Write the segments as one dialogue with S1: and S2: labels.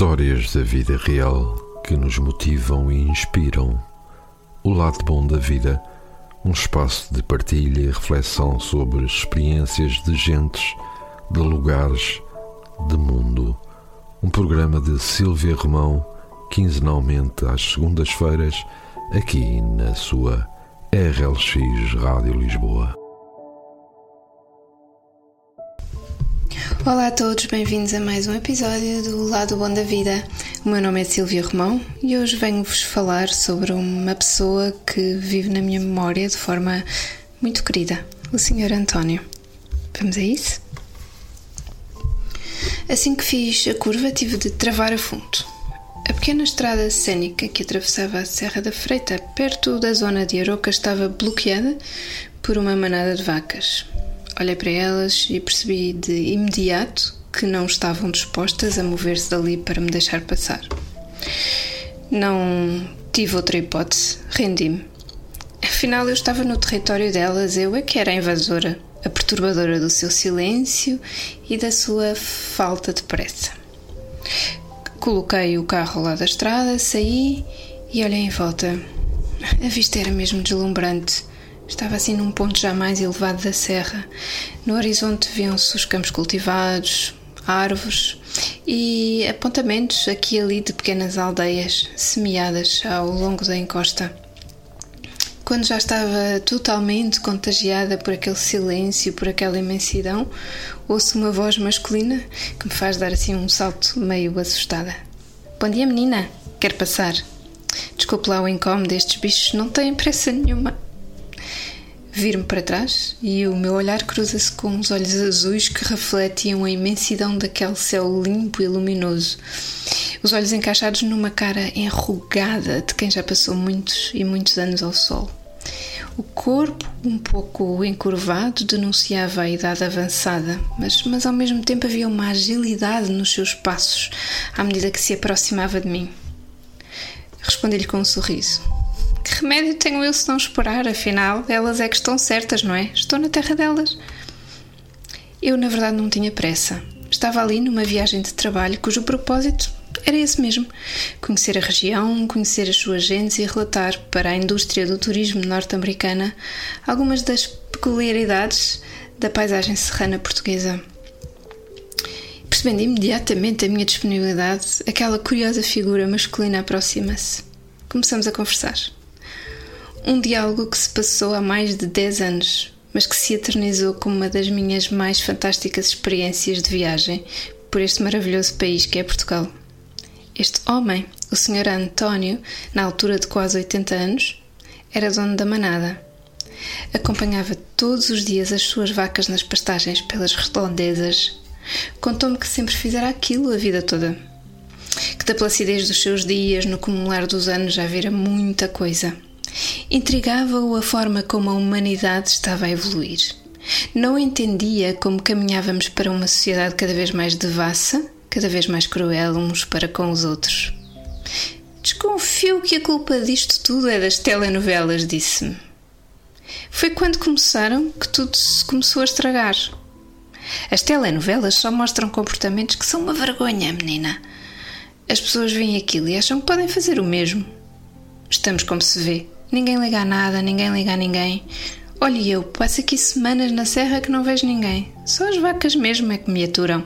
S1: Histórias da vida real que nos motivam e inspiram. O lado bom da vida, um espaço de partilha e reflexão sobre experiências de gentes, de lugares, de mundo. Um programa de Silvia Romão, quinzenalmente às segundas-feiras, aqui na sua RLX Rádio Lisboa.
S2: Olá a todos, bem-vindos a mais um episódio do Lado Bom da Vida. O meu nome é Silvia Romão e hoje venho-vos falar sobre uma pessoa que vive na minha memória de forma muito querida, o Sr. António. Vamos a isso? Assim que fiz a curva, tive de travar a fundo. A pequena estrada cênica que atravessava a Serra da Freita, perto da zona de Aroca, estava bloqueada por uma manada de vacas. Olhei para elas e percebi de imediato que não estavam dispostas a mover-se dali para me deixar passar. Não tive outra hipótese, rendi-me. Afinal, eu estava no território delas, eu é que era a invasora, a perturbadora do seu silêncio e da sua falta de pressa. Coloquei o carro ao lado da estrada, saí e olhei em volta. A vista era mesmo deslumbrante. Estava assim num ponto já mais elevado da serra. No horizonte viam-se os campos cultivados, árvores e apontamentos aqui e ali de pequenas aldeias semeadas ao longo da encosta. Quando já estava totalmente contagiada por aquele silêncio, por aquela imensidão, ouço uma voz masculina que me faz dar assim um salto meio assustada. Bom dia, menina. Quer passar? Desculpe lá o incómodo, estes bichos não têm pressa nenhuma. Viro-me para trás e o meu olhar cruza-se com os olhos azuis que refletiam a imensidão daquele céu limpo e luminoso. Os olhos encaixados numa cara enrugada de quem já passou muitos e muitos anos ao sol. O corpo, um pouco encurvado, denunciava a idade avançada, mas ao mesmo tempo havia uma agilidade nos seus passos à medida que se aproximava de mim. Respondi-lhe com um sorriso. Que remédio tenho eu se não esperar? Afinal, elas é que estão certas, não é? Estou na terra delas. Eu, na verdade, não tinha pressa. Estava ali numa viagem de trabalho cujo propósito era esse mesmo. Conhecer a região, conhecer as suas gentes e relatar para a indústria do turismo norte-americana algumas das peculiaridades da paisagem serrana portuguesa. Percebendo imediatamente a minha disponibilidade, aquela curiosa figura masculina aproxima-se. Começamos a conversar. Um diálogo que se passou há mais de 10 anos, mas que se eternizou como uma das minhas mais fantásticas experiências de viagem por este maravilhoso país que é Portugal. Este homem, o Sr. António, na altura de quase 80 anos, era dono da manada. Acompanhava todos os dias as suas vacas nas pastagens pelas redondezas. Contou-me que sempre fizera aquilo a vida toda. Que da placidez dos seus dias, no acumular dos anos, já vira muita coisa. Intrigava-o a forma como a humanidade estava a evoluir. Não entendia como caminhávamos para uma sociedade cada vez mais devassa, cada vez mais cruel uns para com os outros. Desconfio que a culpa disto tudo é das telenovelas, disse-me. Foi quando começaram que tudo se começou a estragar. As telenovelas só mostram comportamentos que são uma vergonha, menina. As pessoas veem aquilo e acham que podem fazer o mesmo. Estamos como se vê. Ninguém liga a nada, ninguém liga a ninguém. Olha, eu passo aqui semanas na serra que não vejo ninguém. Só as vacas mesmo é que me aturam.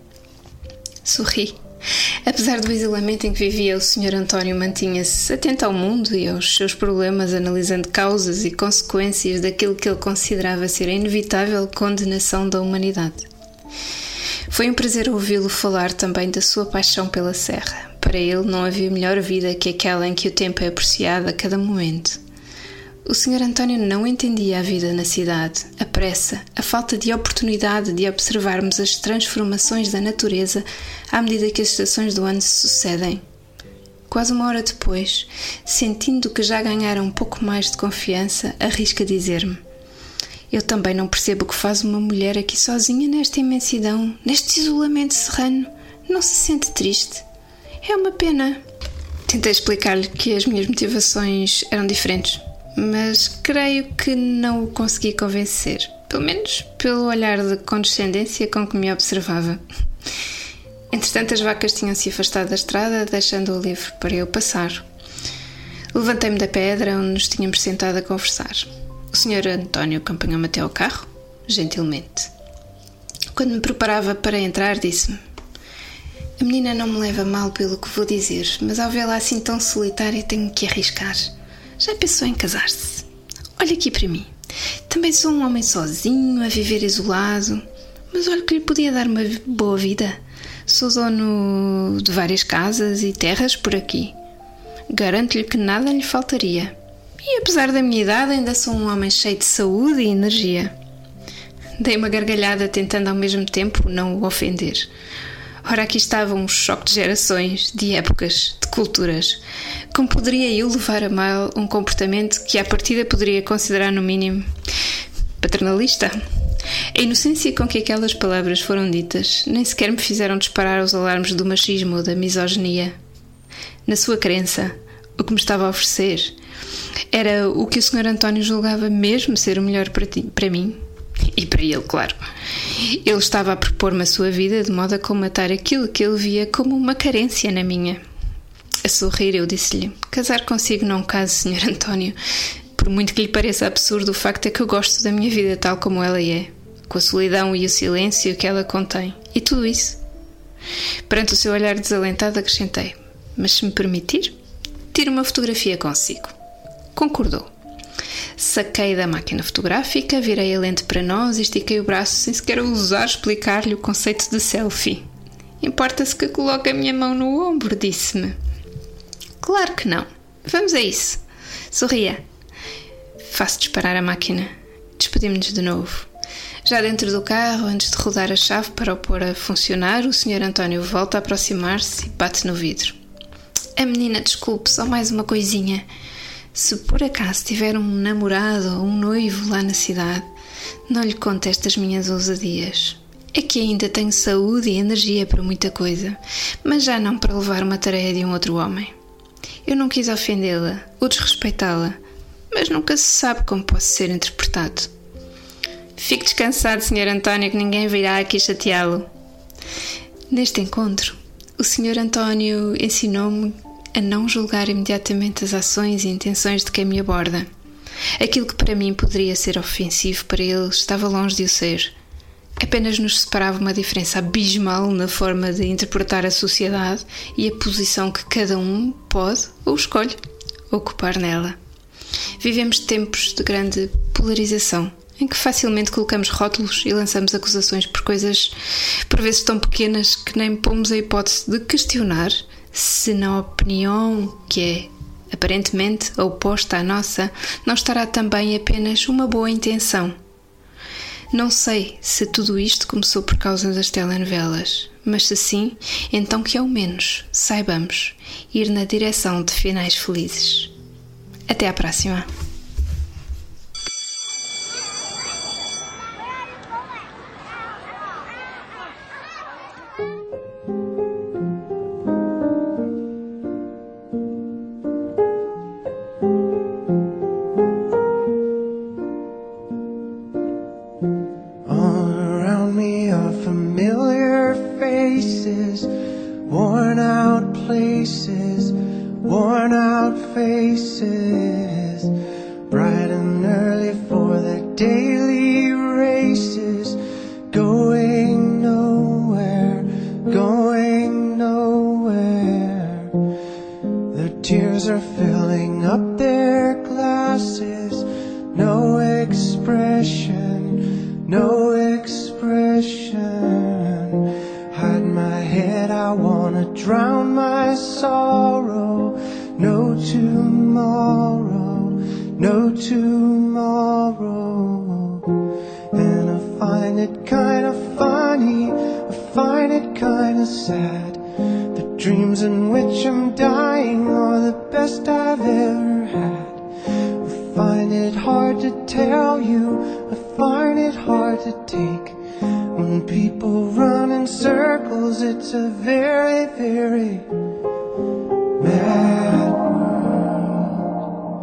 S2: Sorri. Apesar do isolamento em que vivia, o Sr. António mantinha-se atento ao mundo e aos seus problemas, analisando causas e consequências daquilo que ele considerava ser a inevitável condenação da humanidade. Foi um prazer ouvi-lo falar também da sua paixão pela serra. Para ele não havia melhor vida que aquela em que o tempo é apreciado a cada momento. O Sr. António não entendia a vida na cidade, a pressa, a falta de oportunidade de observarmos as transformações da natureza à medida que as estações do ano se sucedem. Quase uma hora depois, sentindo que já ganhara um pouco mais de confiança, arrisca dizer-me: eu também não percebo o que faz uma mulher aqui sozinha nesta imensidão, neste isolamento serrano. Não se sente triste? É uma pena. Tentei explicar-lhe que as minhas motivações eram diferentes, mas creio que não o consegui convencer, pelo menos pelo olhar de condescendência com que me observava. Entretanto, as vacas tinham-se afastado da estrada, deixando-o livre para eu passar. Levantei-me da pedra onde nos tínhamos sentado a conversar. O Sr. António acompanhou-me até ao carro, gentilmente. Quando me preparava para entrar, disse-me: a menina não me leva mal pelo que vou dizer, mas ao vê-la assim tão solitária tenho que arriscar. Já pensou em casar-se? Olha aqui para mim. Também sou um homem sozinho, a viver isolado, mas olha que lhe podia dar uma boa vida. Sou dono de várias casas e terras por aqui. Garanto-lhe que nada lhe faltaria. E apesar da minha idade, ainda sou um homem cheio de saúde e energia. Dei uma gargalhada tentando ao mesmo tempo não o ofender. Ora, aqui estava um choque de gerações, de épocas, de culturas. Como poderia eu levar a mal um comportamento que à partida poderia considerar no mínimo paternalista? A inocência com que aquelas palavras foram ditas nem sequer me fizeram disparar os alarmes do machismo ou da misoginia. Na sua crença, o que me estava a oferecer era o que o Sr. António julgava mesmo ser o melhor para mim e para ele, claro. Ele estava a propor-me a sua vida de modo a colmatar aquilo que ele via como uma carência na minha. A sorrir, eu disse-lhe: casar consigo não caso, Sr. António. Por muito que lhe pareça absurdo, o facto é que eu gosto da minha vida tal como ela é, com a solidão e o silêncio que ela contém, e tudo isso. Perante o seu olhar desalentado, acrescentei: mas se me permitir, tire uma fotografia consigo. Concordou. Saquei da máquina fotográfica, virei a lente para nós e estiquei o braço sem sequer ousar explicar-lhe o conceito de selfie. Importa-se que coloque a minha mão no ombro, disse-me. Claro que não. Vamos a isso. Sorria. Faço disparar a máquina. Despedimos-nos de novo. Já dentro do carro, antes de rodar a chave para o pôr a funcionar, o Sr. António volta a aproximar-se e bate no vidro. A menina, desculpe, só mais uma coisinha. Se por acaso tiver um namorado ou um noivo lá na cidade, não lhe conte estas minhas ousadias. É que ainda tenho saúde e energia para muita coisa, mas já não para levar uma tarefa de um outro homem. Eu não quis ofendê-la ou desrespeitá-la, mas nunca se sabe como posso ser interpretado. Fique descansado, Sr. António, que ninguém virá aqui chateá-lo. Neste encontro, o Sr. António ensinou-me a não julgar imediatamente as ações e intenções de quem me aborda. Aquilo que para mim poderia ser ofensivo, para ele estava longe de o ser. Apenas nos separava uma diferença abismal na forma de interpretar a sociedade e a posição que cada um pode ou escolhe ocupar nela. Vivemos tempos de grande polarização, em que facilmente colocamos rótulos e lançamos acusações por coisas por vezes tão pequenas que nem pomos a hipótese de questionar se na opinião que é aparentemente oposta à nossa não estará também apenas uma boa intenção. Não sei se tudo isto começou por causa das telenovelas, mas se sim, então que ao menos saibamos ir na direção de finais felizes. Até à próxima!
S3: Worn out faces, bright and early for their daily races, going nowhere, going nowhere. Their tears are filling up their glasses, no expression, no expression. Hide my head, I wanna drown my sorrow. No tomorrow, no tomorrow. And I find it kinda funny, I find it kinda sad. The dreams in which I'm dying are the best I've ever had. I find it hard to tell you, I find it hard to take. When people run in circles, it's a very, very mad world.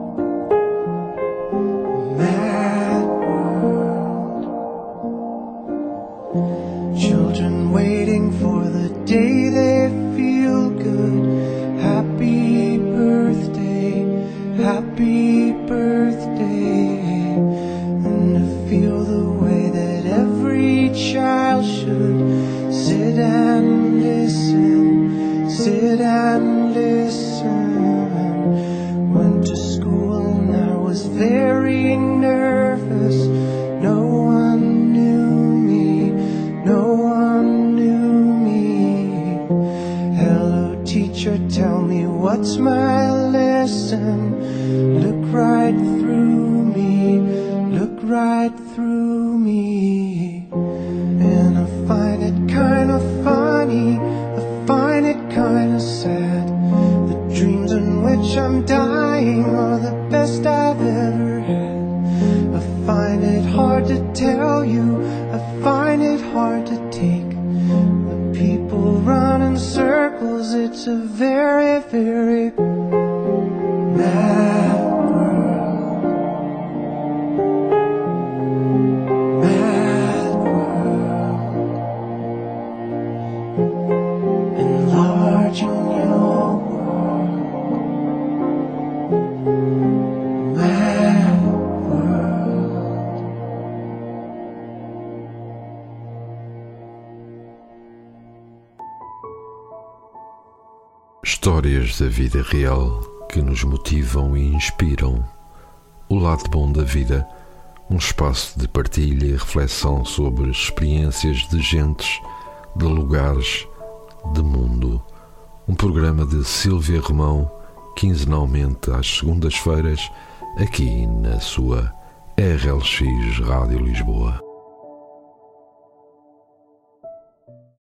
S3: Mad world. Children waiting for the day they feel good. Happy birthday, happy birthday. And to feel the way that every child should sit and listen, sit and listen. Went to school and I was very nervous. No one knew me, no one knew me. Hello teacher, tell me what's my lesson. Look right through me, look right through me. And I find it kind of funny, I find it kind of sad. The dreams in which I'm dying are the best I've ever had. I find it hard to tell you, I find it hard to take. The people run in circles, it's a very, very mad world. Mad world. Enlarging your world. Mad world.
S1: Histórias da vida real que nos motivam e inspiram. O lado bom da vida, um espaço de partilha e reflexão sobre experiências de gentes, de lugares, de mundo. Um programa de Sílvia Romão, quinzenalmente às segundas-feiras, aqui na sua RLX Rádio Lisboa.